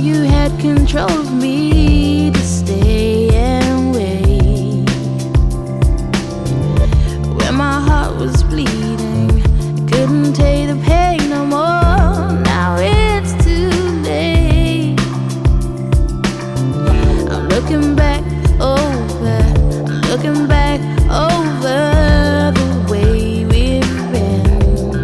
you had control of me to stay and wait. When my heart was bleeding, I couldn't take the pain no more. Now it's too late. I'm looking back over, I'm looking back over the way we've been.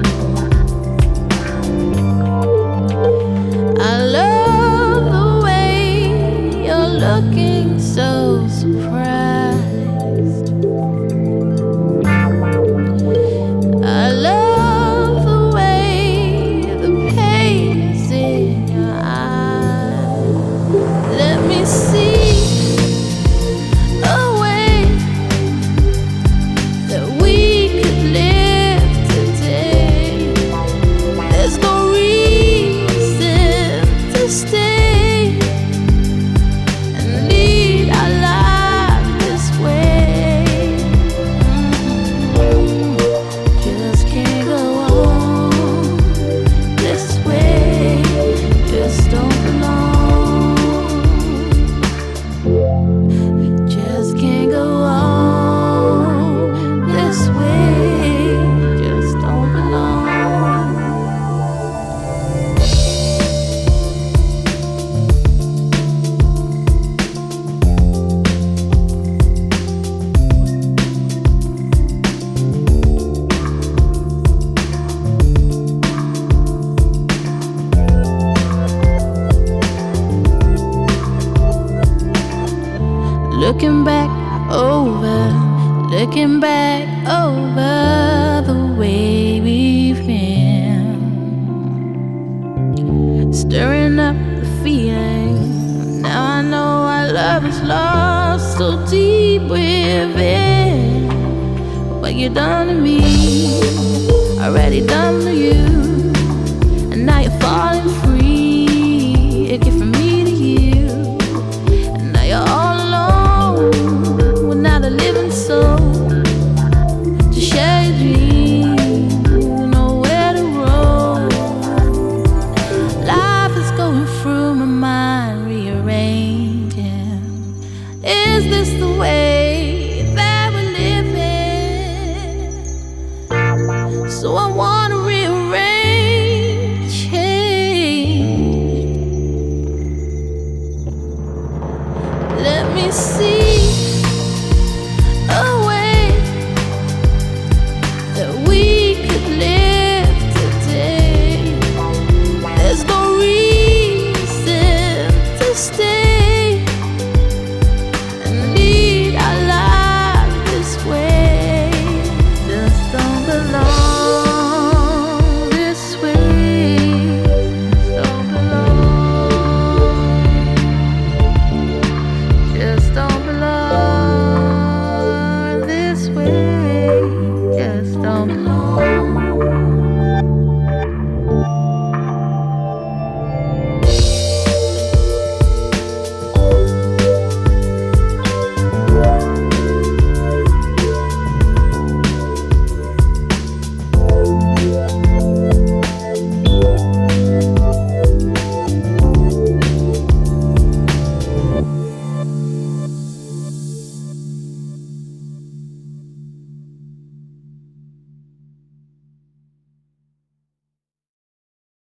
I love the way you're looking so surprised. I love the way the pain is in your eyes. Let me see a way that we could live today. There's no reason to stay and lead our life this way. Just can't go on this way. Just don't belong. We just can't go on this way. Just don't belong. Looking back over the way we've been, stirring up the feeling. Now I know our love is lost so deep within. What you done to me, already done to you, and now you're falling free. A gift from me to you, and now you're all alone. We're not a living soul to share your dreams, nowhere to roam. Life is going through my mind, rearranging. Is this the way that we're living? So I wanna rearrange, change. Let me see